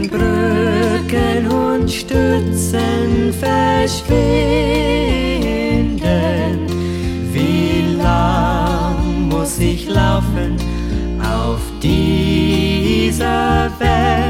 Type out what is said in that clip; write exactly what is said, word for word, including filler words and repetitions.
Brücken und Stützen verschwinden. Wie lang muss ich laufen auf dieser Welt?